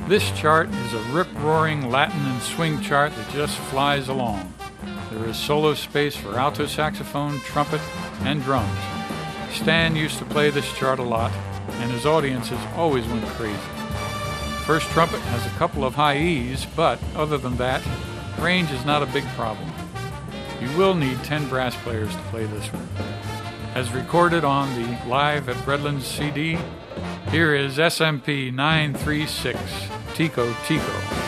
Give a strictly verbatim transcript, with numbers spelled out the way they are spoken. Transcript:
This chart is a rip-roaring Latin and swing chart that just flies along. There is solo space for alto saxophone, trumpet, and drums. Stan used to play this chart a lot, and his audiences always went crazy. First trumpet has a couple of high E's, but other than that, range is not a big problem. You will need ten brass players to play this one. As recorded on the Live at Redlands C D, here is S M P nine three six, Tico Tico.